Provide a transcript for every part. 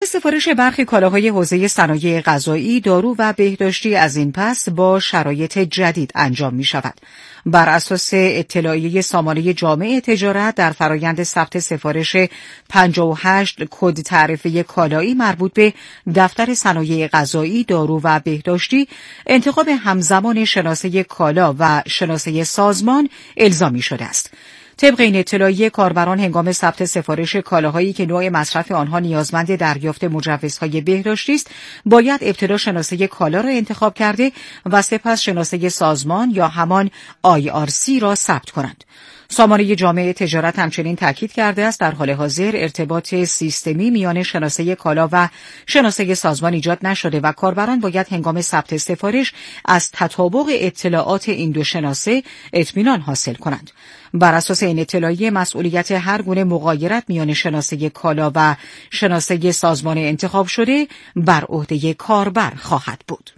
سفارش برخی کالاهای حوزه صنایع غذایی، دارو و بهداشتی از این پس با شرایط جدید انجام می شود. بر اساس اطلاعیه سامانه جامع تجارت در فرایند ثبت سفارش 58 کد تعرفه کالایی مربوط به دفتر صنایع غذایی، دارو و بهداشتی، انتخاب همزمان شناسه کالا و شناسه سازمان الزامی شده است. طبق این اطلاعیه کاربران هنگام ثبت سفارش کالاهایی که نوع مصرف آنها نیازمند دریافت مجوزهای بهداشتی است، باید ابتدا شناسه کالا را انتخاب کرده و سپس شناسه سازمان یا همان IRC را ثبت کنند. سامانه جامع تجارت همچنین تاکید کرده است در حال حاضر ارتباط سیستمی میان شناسه کالا و شناسه سازمان ایجاد نشده و کاربران باید هنگام ثبت سفارش از تطابق اطلاعات این دو شناسه اطمینان حاصل کنند. بر اساس این اطلاعیه مسئولیت هر گونه مغایرت میان شناسه کالا و شناسه سازمان انتخاب شده بر عهده کاربر خواهد بود.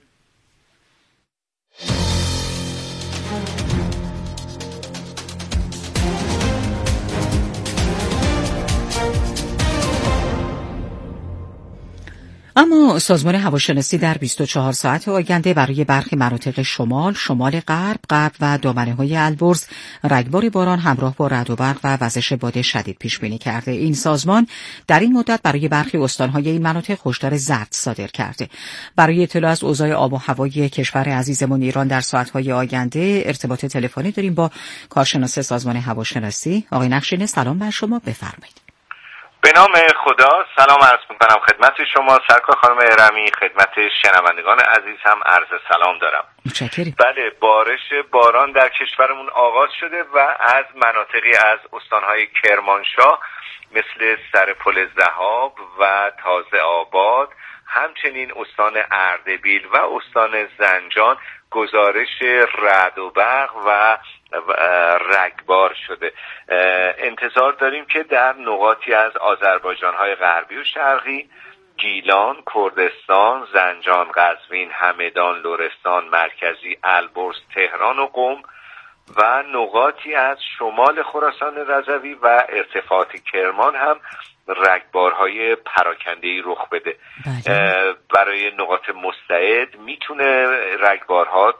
اما سازمان هواشناسی در 24 ساعت آینده برای برخی مناطق شمال غرب و دامنه‌های البرز رگبار باران همراه با رعد و برق و وزش باد شدید پیش بینی کرده. این سازمان در این مدت برای برخی استان‌های این مناطق هشدار زرد صادر کرده. برای اطلاع از اوضاع آب و هوای کشور عزیزمون ایران در ساعت‌های آینده ارتباط تلفنی داریم با کارشناس سازمان هواشناسی. آقای نقشینه، سلام بر شما، بفرمایید. به نام خدا سلام عرض می‌کنم خدمت شما سرکار خانم ارمی، خدمت شنوندگان عزیز هم عرض سلام دارم. متشکرم. بله، بارش باران در کشورمون آغاز شده و از مناطقی از استان‌های کرمانشاه مثل سرپل ذهاب و تازه آباد، همچنین استان اردبیل و استان زنجان گزارش رعد و برق و رگبار شده. انتظار داریم که در نقاطی از آذربایجان‌های غربی و شرقی، گیلان، کردستان، زنجان، قزوین، همدان، لرستان، مرکزی، البرز، تهران و قم و نقاطی از شمال خراسان رضوی و ارتفاعات کرمان هم رگبارهای پراکنده‌ای رخ بده. برای نقاط مستعد میتونه رگبارها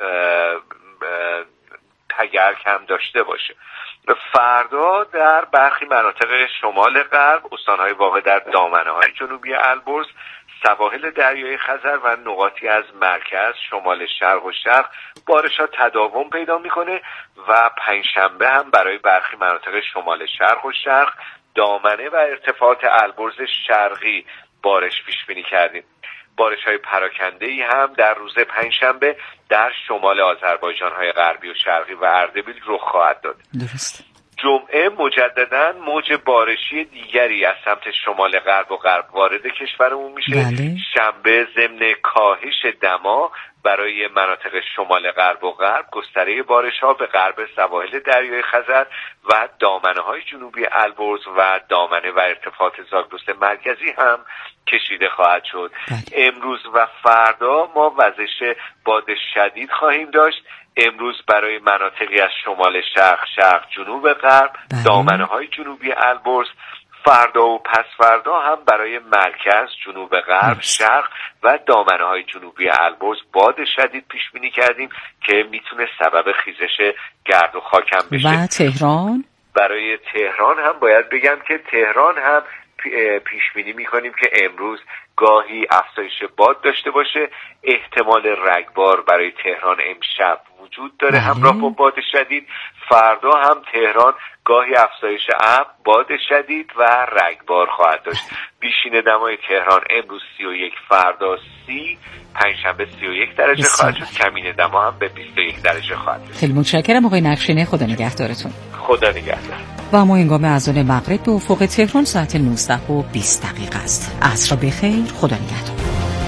تگرگ هم داشته باشه. فردا در برخی مناطق شمال غرب، استانهای واقع در دامنه‌های جنوبی البرز، سواحل دریای خزر و نقاطی از مرکز، شمال شرق و شرق بارش‌ها تداوم پیدا میکنه و پنجشنبه هم برای برخی مناطق شمال شرق و شرق، دامنه و ارتفاعات البرز شرقی بارش پیش بینی کردیم. بارش‌های پراکنده‌ای هم در روز پنجشنبه در شمال آذربایجان‌های غربی و شرقی و اردبیل رخ خواهد داد. درست. جمعه مجدداً موج بارشی دیگری از سمت شمال غرب و غرب وارد کشورمون میشه. بله. شنبه ضمن کاهش دما برای مناطق شمال غرب و غرب، گستره بارش‌ها به غرب سواحل دریای خزر و دامنه‌های جنوبی البرز و دامنه و ارتفاعات زاگرس مرکزی هم کشیده خواهد شد. امروز و فردا ما وزش باد شدید خواهیم داشت. امروز برای مناطقی از شمال شرق جنوب غرب، دامنه‌های جنوبی البرز، فردا و پس فردا هم برای مرکز، جنوب غرب، شرق و دامنه‌های جنوبی البرز باد شدید پیش بینی کردیم که میتونه سبب خیزش گرد و خاکم بشه. و تهران؟ برای تهران هم باید بگم که تهران هم پیش بینی میکنیم که امروز گاهی افزایش باد داشته باشه. احتمال رگبار برای تهران امشب وجود داره همراه با باد شدید. فردا هم تهران گاهی افزایش ابر، باد شدید و رگبار خواهد داشت. بیشین دمای تهران امروز 31، فردا 30، پنجشنبه 31 درجه خواهد شد. کمین دما هم به 21 درجه خواهد شد. خیلی متشکرم آقای نقشینه، خدا نگهدارتون. خدا نگهدار. و ما هنگام اذان مغرب به افق تهران ساعت 19:20 است. عصر بخیر، خدا نگهدار.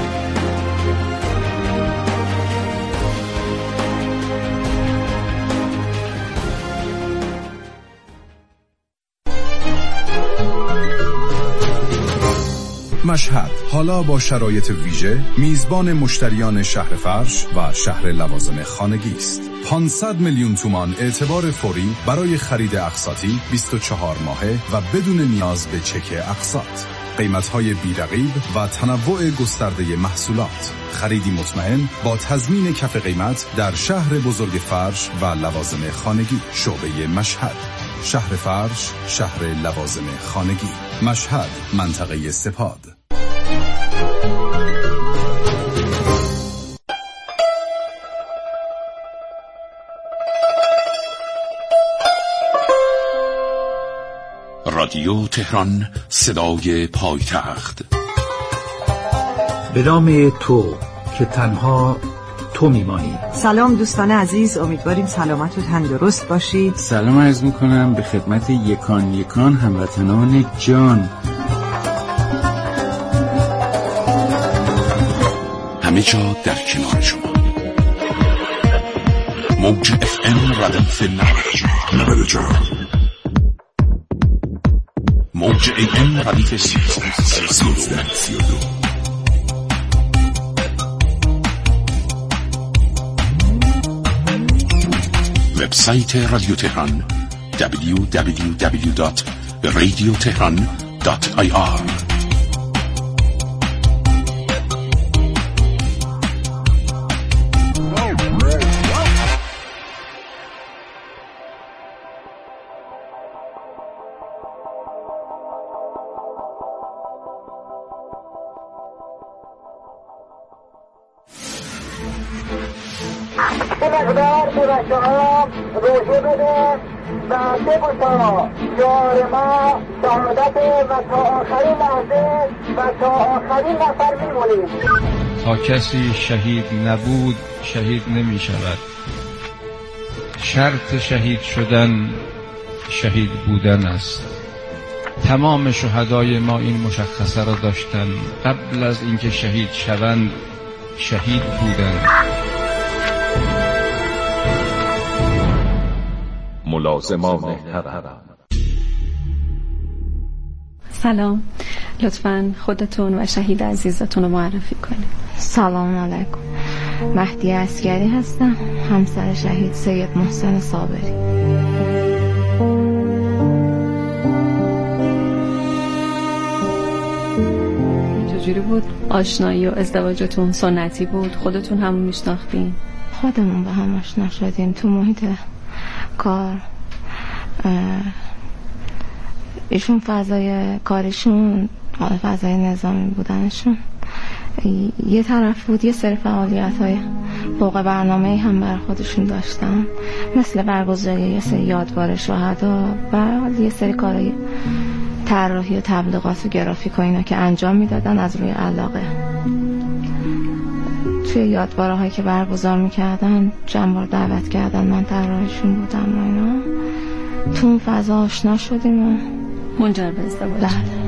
مشهد حالا با شرایط ویژه میزبان مشتریان شهر فرش و شهر لوازم خانگی است. 500 میلیون تومان اعتبار فوری برای خرید اقساطی 24 ماهه و بدون نیاز به چک اقساط. قیمت‌های بی‌رقیب و تنوع گسترده محصولات. خریدی مطمئن با تضمین کف قیمت در شهر بزرگ فرش و لوازم خانگی. شعبه مشهد، شهر فرش، شهر لوازم خانگی. مشهد، منطقه سپاد. رادیو تهران، صدای پایتخت. به نام تو که تنها تو میمانی. سلام دوستان عزیز، امیدواریم سلامت و تندرست باشید. سلام عرض میکنم به خدمت یکان یکان هموطنان جان. همه جا در کنار شما. موج FM ردیف 90. موج AM ردیف 32. وبسایت رادیو تهران www.radiotehran.ir. به مقدار به بچه ها روژه بده و بگوشا یار ما شهادت و تا آخرین لحظه و تا آخرین نفر میمونیم. تا کسی شهید نبود شهید نمی شود. شرط شهید شدن شهید بودن است. تمام شهدای ما این مشخصه را داشتند. قبل از اینکه شهید شوند شهید بودند. ملازمان محترم، سلام، لطفاً خودتون و شهید عزیزتون رو معرفی کنید. سلام علیکم، مهدی عسکری هستم، همسر شهید سید محسن صابری. چجوری بود آشنایی و ازدواجتون؟ سنتی بود؟ خودتون همون میشناختین؟ خودمون به هم آشنا شدیم تو محیط کار. ایشون فضای کارشون، فضای نظامی بودنشون یه طرف بود، یه سری فعالیت‌های فوق برنامه‌ای هم برای خودشون داشتن، مثل برگزاری یه سری یادوار شهدا و یه سری کارهای طراحی و تبلیغات و گرافیک و اینا که انجام میدادن از روی علاقه. توی یادوارهایی که برگزار میکردن چند بار دعوت کردن، من طراحشون بودم و اینا. تو اون فضا آشنا شدیم و منجر به ازدواج.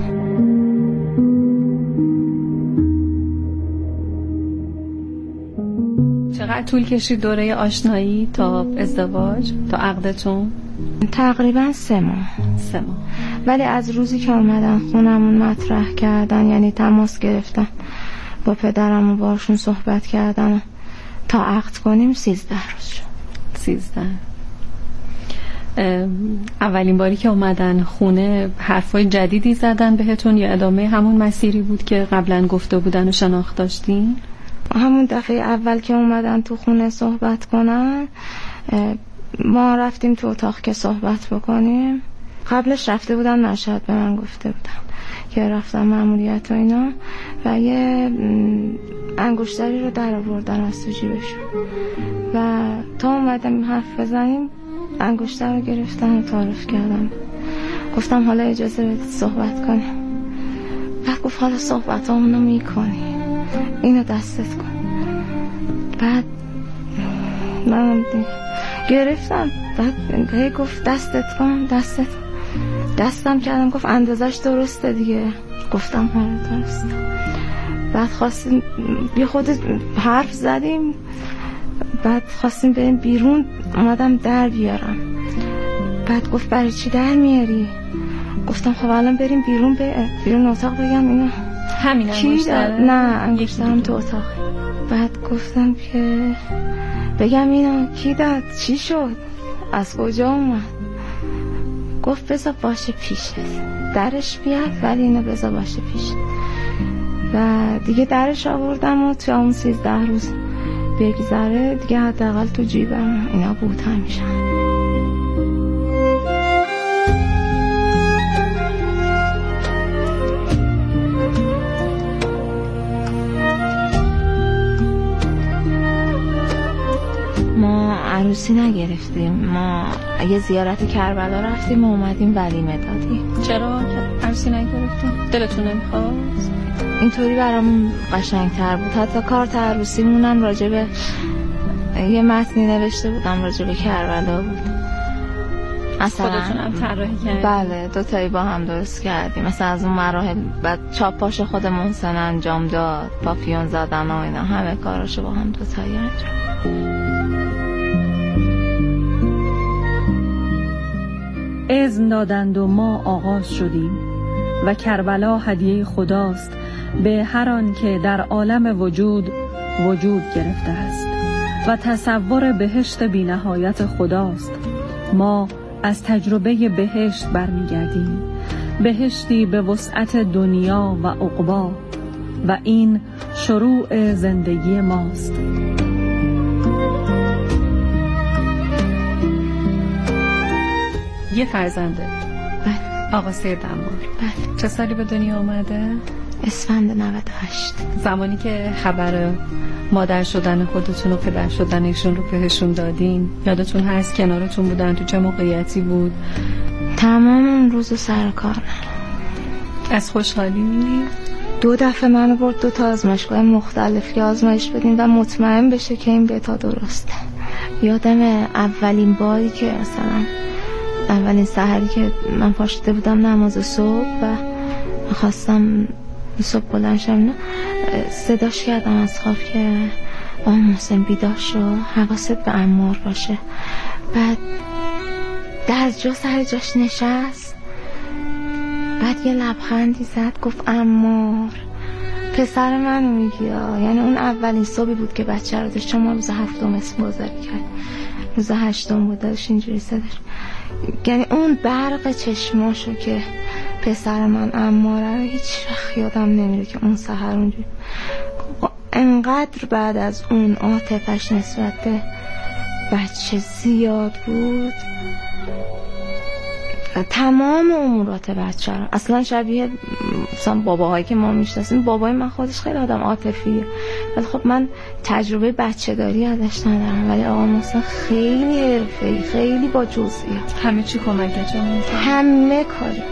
چقدر طول کشید دوره آشنایی تا ازدواج، تا عقدتون؟ تقریبا 3 ماه. ولی از روزی که اومدن خونمون مطرح کردن، یعنی تماس گرفتن با پدرم و باشون صحبت کردن تا عقد کنیم 13 روز شد. 13. اولین باری که اومدن خونه حرفای جدیدی زدن بهتون یا ادامه همون مسیری بود که قبلا گفته بودن و شناخت داشتین؟ همون دفعه اول که اومدن تو خونه صحبت کنن، ما رفتیم تو اتاق که صحبت بکنیم. قبلش رفته بودن مشهد، به من گفته بودن که رفتم مأموریت و اینا و یه انگشتری رو در آوردن از تو جیبشون و تا اومدم حرف بزنیم انگشتر رو گرفتن و تعارف کردم. گفتم حالا اجازه بدید صحبت کنیم. بعد گفت حالا صحبت همونو میکنی، اینو دستت کن. بعد من گرفتم، بعد گفت دستت کن، دستم کردم. گفت اندازش درسته دیگه. گفتم آره درسته. بعد خواستیم بی خود حرف زدیم، بعد خواستیم بریم بیرون، اومدم در بیارم. بعد گفت برای چی در میاری؟ گفتم خب الان بریم بیرون اتاق بگم اینو همین انگشتر؟ نه انگشترم تو اتاق. بعد گفتم که بگم اینو کی داد؟ چی شد؟ از کجا اومد؟ گفت بذار باشه پیشت. درش بیاد ولی اینو بذار باشه پیش. و دیگه درش آوردم و تو اون 13 روز بگذره دیگه حداقل تو جیبم اینا بود همیشه. ما عروسی نگرفتیم، ما یه زیارت کربلا رفتیم و اومدیم ولیمه دادیم. چرا عروسی نگرفتیم؟ دلتون نمیخواست؟ اینطوری برامون قشنگتر بود. حتی کارت عروسیمونم راجبه یه متنی نوشته بودم راجبه کربلا بود. مثلا خودتونم طراحی کردیم؟ بله، دوتایی با هم درست کردیم. مثلا از اون مراحل بعد چاپاش خود محسن انجام داد، پاپیون زدن و اینا، همه کاراشو با هم دوتایی انجام. اذن دادند و ما آغاز شدیم و کربلا هدیه خداست به هر آن که در عالم وجود گرفته است و تصور بهشت بی نهایت خداست. ما از تجربه بهشت برمیگردیم، بهشتی به وسعت دنیا و عقبا، و این شروع زندگی ماست. یه فرزنده. بله. آقا سید عمار. بله. چه سالی به دنیا آمده؟ اسفند 98. زمانی که خبر مادر شدن خودتون و پدر شدن ایشون رو بهشون دادین، یادتون هست کنارتون بودن؟ تو چه موقعیتی بود؟ تمام اون روز سر کار. از خوشحالی 2 دفعه منو برد 2 تا آزمایشگاه مختلف که آزمایش بدیم و مطمئن بشه که این بتا درسته. یادم اولین باری که مثلا اولین سحری که من پاشیده بودم نماز صبح و خواستم صبح بلند شم، صداش کردم از خواب که آقا محسن بیدار شو، حواست به عمار باشه. بعد در جا سر جاش نشست، بعد یه لبخندی زد گفت عمار پسر منو میگی. یعنی اون اولین صبحی بود که بچه رو داشت، چون ما روز 7 اسم گذاری کرد، روز 8 بودش اینجوری صداش. یعنی اون برق چشماشو که پسر من عماره رو هیچ وقت یادم نمیره که اون سحر اونجوری انقدر بعد از اون عاطفش نسبت به بچه زیاد بود. تمام امورات بچه رو اصلا شبیه مثلا باباهایی که ما میشناسیم. بابای من خودش خیلی آدم عاطفیه، ولی خب من تجربه بچه داری ازش ندارم، ولی آقا محسن خیلی حرفه‌ای، خیلی با جزئیات، همه چی کمکت میکنه، همه کاری.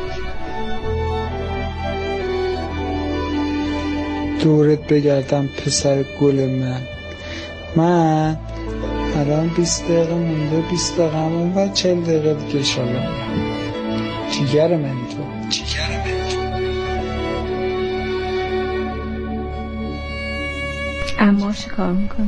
دورت بگردم پسر گل من الان 20 دقیقه مونده، 20 دقیقه همون و 40 دقیقه دیگه شالا جیگر من تو. عمار چه کار میکنه؟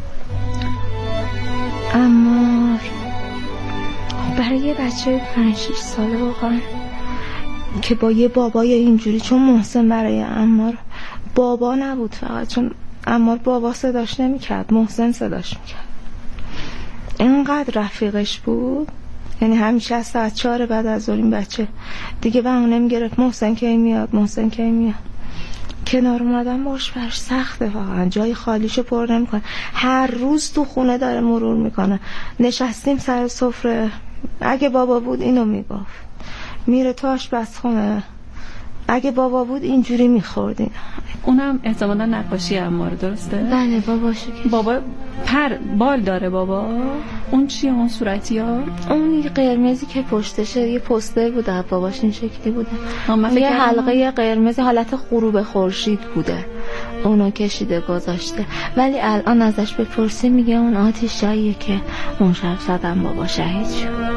عمار برای یه بچه 5-6 ساله واقعا که با یه بابای اینجوری، چون محسن برای عمار بابا نبود فقط، چون عمار بابا صداش نمیکرد، محسن صداش میکرد. اینقدر رفیقش بود، یعنی همیشه از ساعت 4 بعد از ظهر این بچه دیگه بهونه میگرفت محسن کی میاد، محسن کی میاد. کنار اومدن باش برش سخته واقعا، جای خالیشو پر نمیکنه. هر روز تو خونه داره مرور میکنه. نشستیم سر سفره، اگه بابا بود اینو میگفت، میره تو آشپزخونه، اگه بابا بود اینجوری میخوردین. اونم احتمالا نقاشی عمار، درسته؟ بله باباشو که بابا بال داره بابا. اون چیه اون صورتی ها؟ اون قرمزی که پشتشه یه پوستر بوده باباش این شکلی بوده، یه حلقه قرمز حالت غروب خورشید بوده، اونو کشیده گذاشته. ولی الان ازش بپرسی میگه اون آتیشاییه که اون شب زدن بابا شهید شد.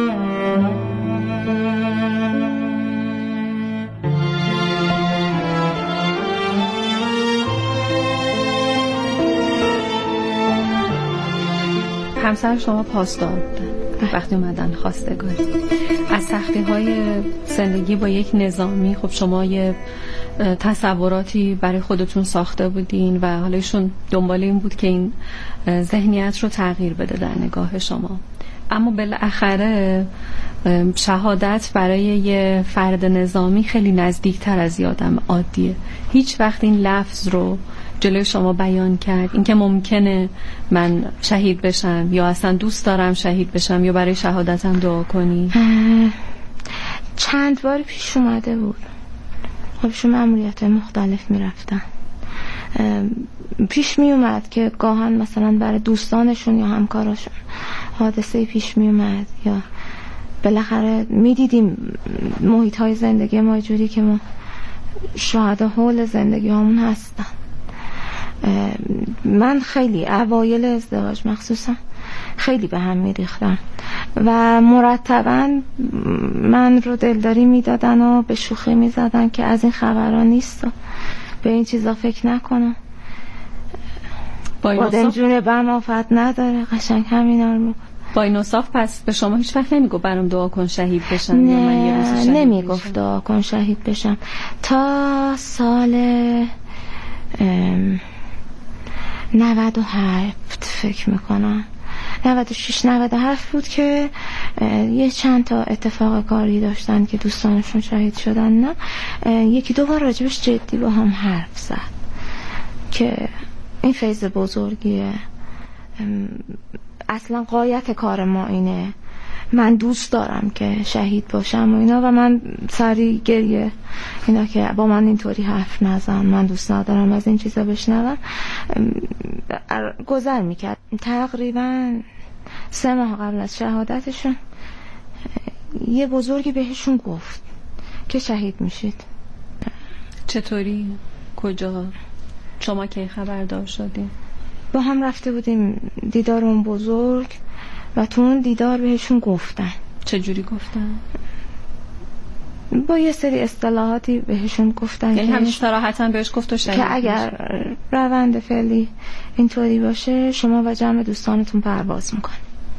همسر شما پاسدار بودن وقتی اومدن خواستگاری. از سختی‌های زندگی با یک نظامی، خب شما یه تصوراتی برای خودتون ساخته بودین و حالا ایشون دنبال این بود که این ذهنیت رو تغییر بده در نگاه شما. اما بالاخره شهادت برای یه فرد نظامی خیلی نزدیکتر از یه آدم عادیه. هیچ وقت این لفظ رو جلوی شما بیان کرد اینکه ممکنه من شهید بشم یا اصلا دوست دارم شهید بشم یا برای شهادتم دعا کنی؟ چند بار پیش اومده بود. خبشون مأموریت مختلف میرفتن. پیش می اومد که گاهن مثلا برای دوستانشون یا همکاراشون حادثه پیش می اومد یا بالاخره می دیدیم محیط های زندگی ما جوری که ما شهدا حول زندگی همون هستن. من خیلی اوایل ازدواج مخصوصا خیلی به هم می ریختم و مرتبا من رو دلداری می دادن و به شوخی می زدن که از این خبران نیست و به این چیزا فکر نکنم. بادم جون بم آفت نداره، قشنگ همینا رو میگفت. با این اوصاف پس به شما هیچ وقت نمیگو برام دعا کن شهید بشم؟ نه، یا من یه روز شهید نمیگفت دعا کن شهید بشم تا سال 97 فکر میکنم 96 97 بود که یه چند تا اتفاق کاری داشتن که دوستانشون شهید شدن. نه یکی دو بار راجبش جدی با هم حرف زد که این فیض بزرگیه، اصلا غایت کار ما اینه، من دوست دارم که شهید باشم و اینا. و من سری گریه اینا که با من اینطوری حرف نزن، من دوست ندارم از این چیزا بشنوم. گذر میکرد تقریبا 3 ماه قبل از شهادتشون یه بزرگی بهشون گفت که شهید میشید. چطوری؟ کجا؟ شما کی خبردار شدین؟ با هم رفته بودیم دیدار اون بزرگ و تو اون دیدار بهشون گفتن. چجوری گفتن؟ با یه سری اصطلاحاتی بهشون گفتن، یعنی همین صراحتاً بهش گفت و شهید که اگر روند فعلی اینطوری باشه شما و جمع دوستانتون پرواز میکنن.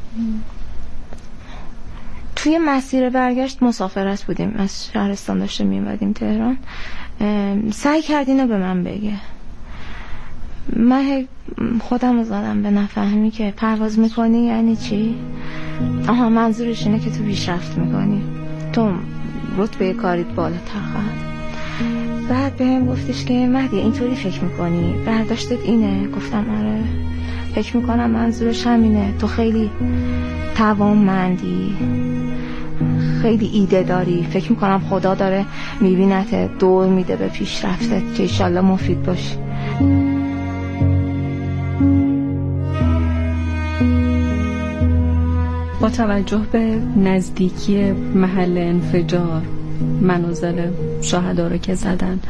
توی مسیر برگشت مسافرت بودیم، از شهرستان داشته میمدیم تهران. سعی کرد اینو به من بگه، من خودم رو زدم به نفهمی که پرواز میکنی یعنی چی؟ آها منظورش اینه که تو پیشرفت میکنی، تو رتبه کاریت بالاتر خواهد. بعد به هم گفتش که مهدی اینطوری فکر میکنی؟ برداشتت اینه؟ گفتم آره فکر میکنم منظورش همینه، تو خیلی توانمندی، خیلی ایده داری، فکر میکنم خدا داره میبینت، دور میده به پیشرفتت که ایشالله مفید باشی. با توجه به نزدیکی محل انفجار، منازل شهدا رو که زدن،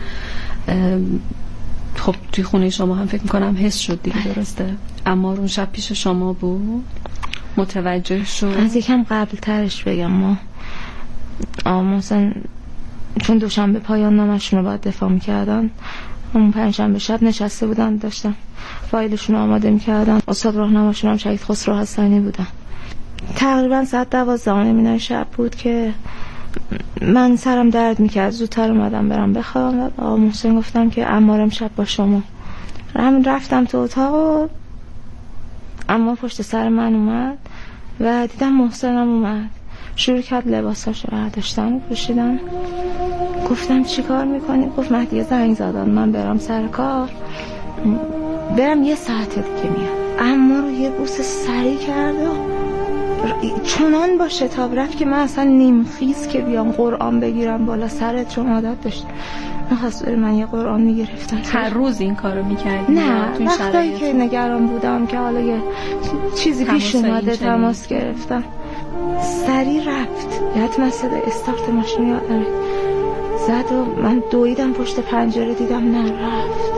خب توی خونه شما هم فکر میکنم حس شد دیگه، درسته؟ اما اون شب پیش شما بود؟ متوجه شد؟ از یکم قبل ترش بگم، ما مثلا چون دوشنبه پایان نامشون رو باید دفاع میکردن، اون پنجشنبه شب نشسته بودن داشتن فایلشون رو آماده میکردن. استاد راهنماشون هم شهید خسرو حسینی بودن. تقریبا ساعت 12 شب بود که من سرم درد میکرد، زودتر اومدم برم بخوابم و با محسن گفتم که عمارم شب با شما. رفتم تو اتاق و عمار پشت سر من اومد و دیدم محسنم اومد، شروع کرد لباساشو برداشتن و پوشیدن. گفتم چی کار میکنی؟ گفت مهدی زنگ زدن من برم سر کار، برم 1 ساعت دیگه میام. عمار رو یه بوس سری کرد و چنان با شتاب رفت که من اصلا نیمخیز که بیام قرآن بگیرم بالا سرت، چون عادت داشت نخواست بری من یه قرآن میگرفتم. هر روز این کارو میکردی؟ نه، وقتایی که نگران بودم که حالا یه چیزی پیش اومده تماس گرفتم. سری رفت، حتما صدای استارت ماشین یادمه زد و من دویدم پشت پنجره، دیدم نه رفت.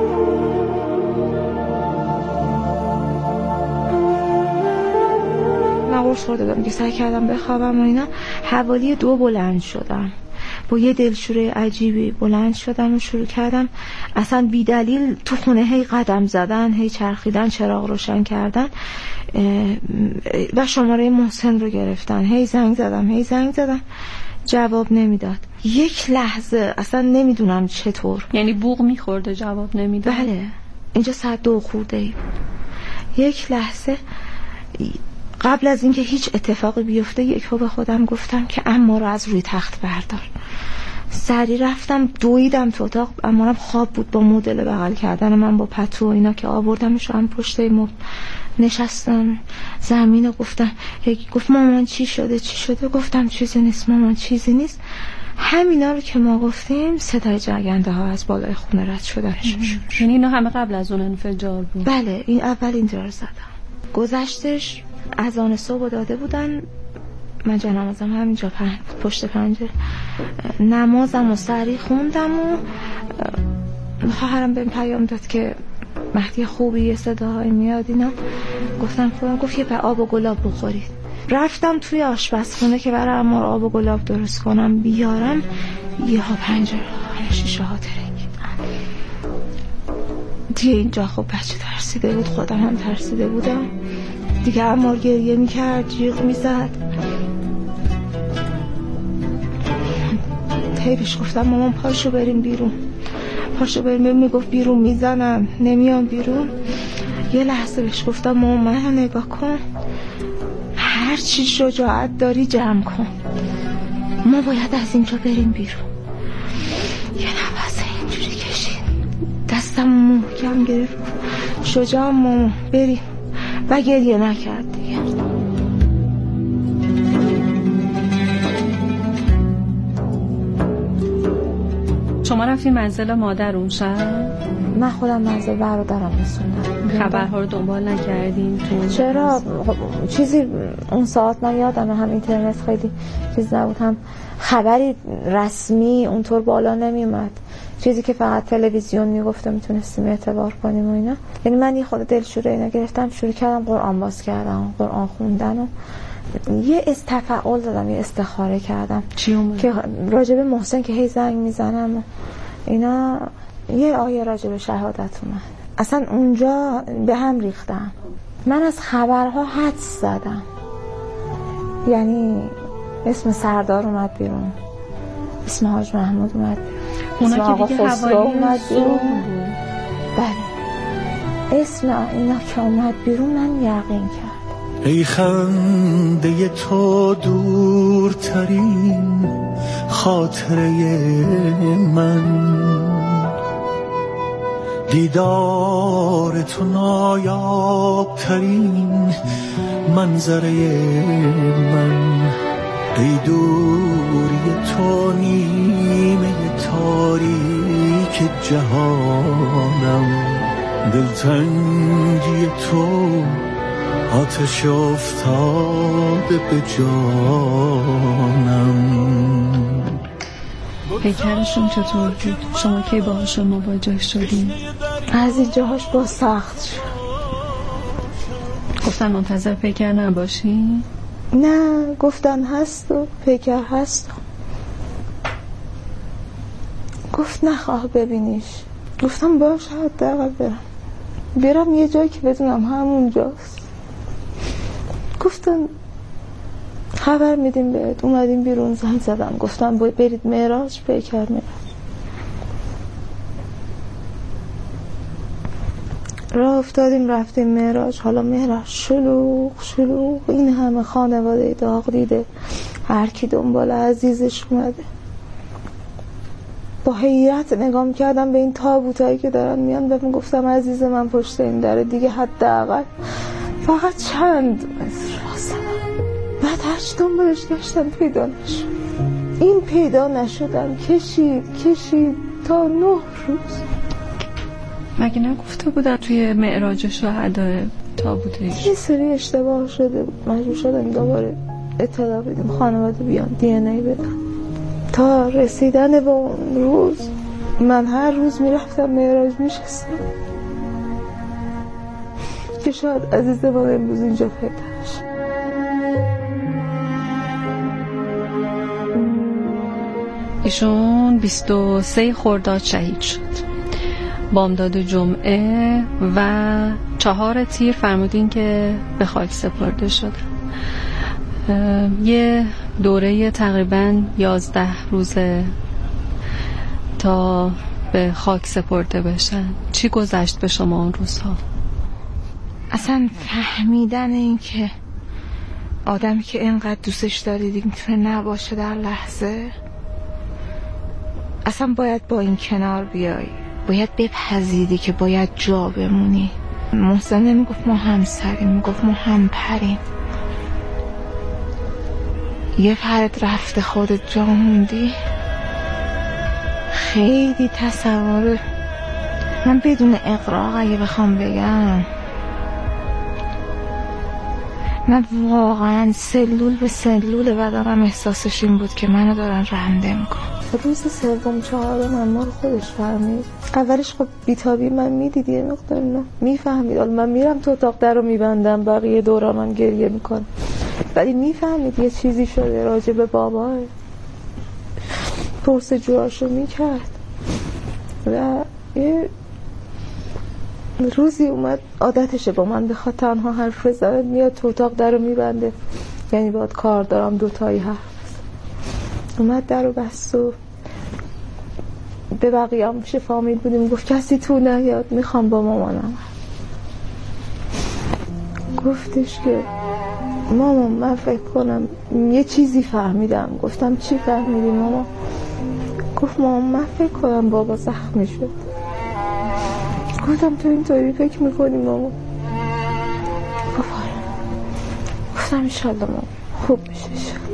قرص خورده بودم که سعی کردم بخوابم و اینا. حوالی 2 بلند شدم، با یه دلشوره عجیبی بلند شدم و شروع کردم اصلا بی دلیل تو خونه هی قدم زدن، هی چرخیدن، چراغ روشن کردن و شماره محسن رو گرفتن. هی زنگ زدم جواب نمیداد. یک لحظه اصلا نمیدونم چطور، یعنی بوق میخورده جواب نمیداد؟ بله، اینجا ساعت 2 خورده ای. یک لحظه قبل از اینکه هیچ اتفاقی بیفته یک بار به خودم گفتم که اما رو از روی تخت بردار. سری رفتم دویدم تو اتاق، اما خواب بود با مدل بغل کردن من با پتو و اینا که آوردمش هم پشت مبل نشستم زمین و گفتم، گفت مامان چی شده؟ گفتم چیزی نیست مامان، چیزی نیست. همینا رو که ما گفتیم صدای جرگنده ها از بالای خونه رد شدنش. یعنی اینا همه قبل از اون انفجار بود؟ بله، این اول اینجا زدم. گذشتش اذان صبح داده بودن، من جنازم همینجا پشت پنجره، نمازم و سری خوندم و خواهرم بهم پیام داد که مهدی خوبی صداهای میاد اینا. گفتم خودم، گفت یه آب و گلاب بخورید. رفتم توی آشپزخونه که برای عمار آب و گلاب درست کنم بیارم، یه ها پنجره شیشه ها ترنگ دیگه. اینجا خب بچه ترسیده بود، خودم هم ترسیده بودم دیگه. عمار گریه میکرد، جیغ میزد. بهش گفتم مامان پاشو بریم بیرون، پاشو بریم. میگفت بیرون میزنم، نمیام بیرون. یه لحظه بهش گفتم مامان منو نگاه کن، هر چی شجاعت داری جمع کن، ما باید از اینجا بریم بیرون. یه نفس اینجوری کشید، دستم محکم گرفت، شجاع مامان بریم، و گریه نکرد دیگه. شما رفتین منزل مادر اون شب؟ من خودم منزل برادرم رسوندم. خبرها رو دنبال نکردین تو؟ چرا؟ چیزی اون ساعت من یادمه هم اینترنت خیلی چیز نبود، هم خبری رسمی اونطور بالا نمیومد. چیزی که فقط تلویزیون میگفته میتونستیم اعتبار کنیم و اینا. یعنی من یه خود دلشوره اینا گرفتم، شروع کردم قرآن باز کردم، قرآن خوندن و یه تفعال دادم، یه استخاره کردم. چی اومد؟ که راجب محسن که هی زنگ میزنم اینا، یه آیه راجب شهادت اومد. اصلا اونجا به هم ریختم. من از خبرها حدس زدم، یعنی اسم سردار اومد بیرون، اسم حاج محمود اومد بیرون، اسم آقا خسرو اومد بیرون. بله، اسم اینا که اومد بیرون من یقین کرد. ای خنده تو دورترین خاطره من، دیدار تو نایابترین منظره من، ای دوری تو نیمه تاریک جهانم، دلتنگی تو آتش افتاده به جانم. پیکرشون چطور بود؟ شما کی باهاشون مواجه شدین؟ از این جاهاش با سخت شد. گفتن منتظر پیکر نباشین؟ نه، گفتن هست و پیکر هست. گفت نخواه ببینیش. گفتم باشه حداقل برم یه جایی که بدونم همون جاست. گفتن خبر میدیم بهت. اومدیم بیرون، زنگ زدم گفتم برید معراج، پیکر میرم. راه افتادیم رفتیم معراج. حالا معراج شلوغ این همه خانواده داغ دیده، هر کی دنبال عزیزش اومده. با حیرت نگاه می‌کردم به این تابوتایی که دارن میان و گفتم عزیز من پشت این دره دیگه، حداقل فقط چند متر فاصله. بعد هرچی دنبالش گشتم پیدا نشد. این پیدا نشدم، کشید تا 9 روز. مگه نگفته بودن توی معراج شهدا تابوتش؟ یه سری اشتباه شده بود، مجبور شدم دوباره اطلاع بدیم خانواده بیان دی ان ای بدن. تا رسیدن به اون روز من هر روز میرفتم معراج میشستم که شاید عزیز من امروز اینجا پیدا شه. ایشون 23 خرداد شهید شد، بامداد جمعه و 4 تیر فرمودین که به خاک سپرده شد. یه دوره تقریبا 11 روزه تا به خاک سپرده بشن. چی گذشت به شما اون روزها؟ اصلا فهمیدن این که آدمی که اینقدر دوستش داری دیگه میتونه نباشه در لحظه. اصلا باید با این کنار بیایی، باید بپذیری که باید جا بمونی. محسن نمیگفت ما همسریم، میگفت ما همپریم. یه فرد رفته خودت جا موندی. خیلی تصور من بدون اغراق اگه بخوام بگم، من واقعا سلول به سلول بدنم احساسش این بود که منو دارن رنده میکنن. روز سوم چهارم اما رو خودش فهمید. اولش خب بیتابی من میدید یه مقدار نه میفهمید. من میرم تو اتاق در رو میبندم، بقیه دورانم گریه میکنه، ولی میفهمید یه چیزی شده راجع به بابا. پرسجوهاشو میکرد و یه روزی اومد عادتشه با من بخواد تنها حرف بزنه، میاد تو اتاق در رو میبنده، یعنی باید کار دارم دوتایی حرف بزنه. اومد در رو بست و به بقیه هم پیش فامیل بودیم، گفت کسی تو نیاد، میخوام با مامانم. گفتش که مامان من فکر کنم یه چیزی فهمیدم. گفتم چی فهمیدی مامان؟ گفت مامان من فکر کنم بابا زخمی شد. گفتم تو اینطوری فکر میکنی مامان؟ گفتم انشالله مامان خوب میشه.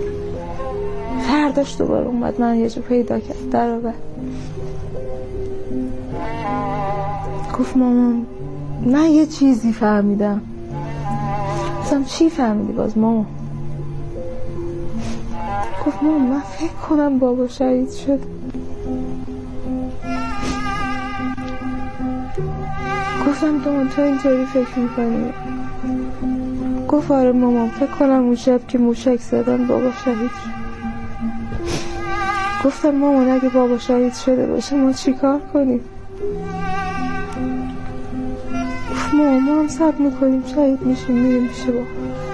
فرداش دوباره اومد من یه جا پیدا کرد در رو بست. گفت مامان من یه چیزی فهمیدم. گفتم چی فهمیدی باز مامان؟ گفت مامان من فکر کنم بابا شهید شد. گفتم تو اینطوری فکر میکنی؟ گفت آره مامان فکر کنم اون شب که موشک زدن بابا شهید شد. گفتم مامان اگه بابا شهید شده باشه ما چی کار کنیم؟ گفت مامان ما هم صبر میکنیم شهید میشیم میریم پیش بابا.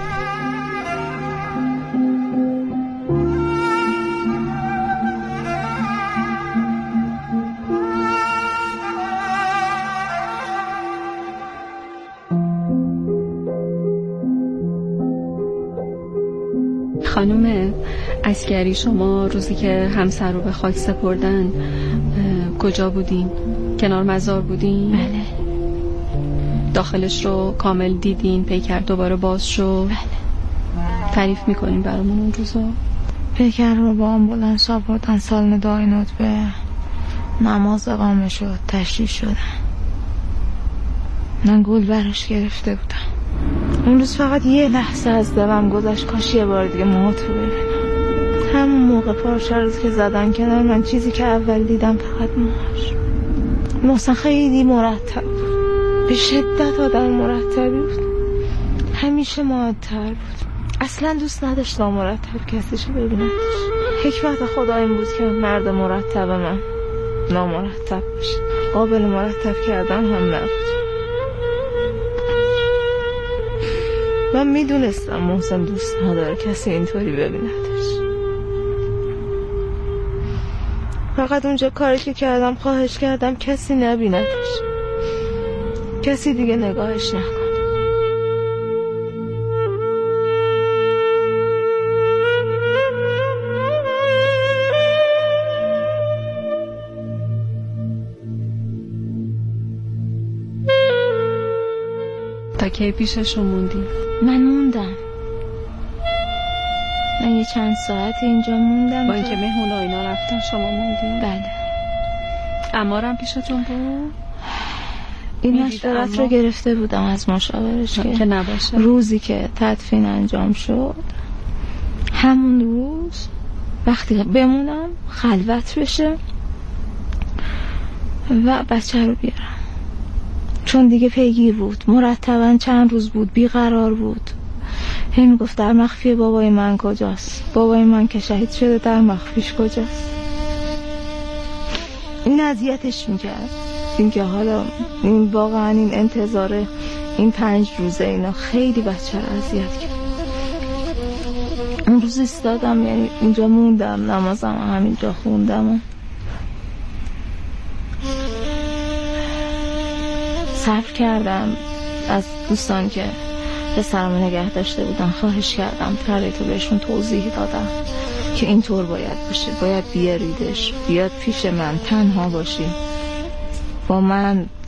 خانم عسکری شما روزی که همسر رو به خاک سپردن کجا بودین؟ کنار مزار بودین؟ بله. داخلش رو کامل دیدین؟ پیکر دوباره باز شد؟ بله. تعریف میکنین برامون اون روزا؟ پیکر رو با آمبولانس آوردن سالن داینوت به نماز اقامه شد، تشریح شدن. من گل براش گرفته بودم. اون روز فقط یه لحظه از دلم گذشت کاش یه بار دیگه موهاتو ببینم. همون موقع پارچه روز که زدن کنار من چیزی که اول دیدم فقط موهاش. محسن خیلی مرتب بود، به شدت آدم مرتبی بود، همیشه معطر بود. اصلا دوست نداشت نامرتب کسیشو ببیندش. حکمت خدا این بود که مرد مرتب من نامرتب باشه، قابل مرتب کردن هم نبود. من میدونستم محسن دوست نداره کسی اینطوری ببیندش. فقط اونجا کاری که کردم خواهش کردم کسی نبیندش، کسی دیگه نگاهش نکنه. تا کی پیششون موندی؟ من موندم. من یه چند ساعتی اینجا موندم. با اینکه مهمون اینا رفتن شما موندی؟ بله. عمارم پیشتون بود؟ این مشورت رو گرفته بودم از مشاورش که نباشه. روزی که تدفین انجام شد همون روز وقتی بمونم خلوت بشه و بچه رو بیارم، چون دیگه پیگیر بود، مرتبا چند روز بود بیقرار بود. هی میگفت در مخفی بابای من کجاست، بابای من که شهید شده در مخفیش کجاست. این اذیتش میکرد، اینکه حالا این واقعا این انتظار این 5 روزه اینا خیلی بچه رو اذیت کرد. اون روز ایستادم، یعنی اینجا موندم، نمازم همینجا خوندم، صبر کردم از دوستان که پسرم نگه داشته بودن. خواهش کردم تو بهشون توضیح دادم که اینطور باید باشه، باید بیاریدش، بیاد پیش من، تنها باشی، با من